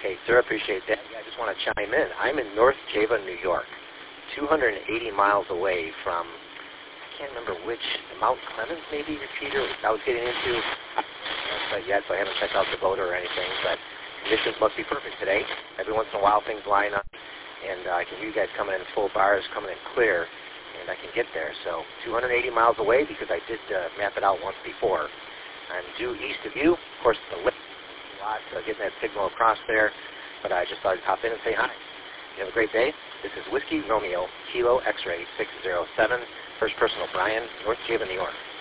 Okay, sir, appreciate that. Yeah, I just want to chime in. I'm in North Java, New York, 280 miles away from, I can't remember which, Mount Clemens maybe, Peter, I was getting into. But yet, so I haven't checked out the boat or anything, but conditions must be perfect today. Every once in a while things line up, and I can hear you guys coming in full bars, coming in clear, and I can get there. So 280 miles away because I did map it out once before. I'm due east of you. Of course, the lift a lot, getting that signal across there, but I just thought I'd pop in and say hi. You have a great day. This is Whiskey Romeo, Kilo X-Ray 607, first person O'Brien, North Java, New York.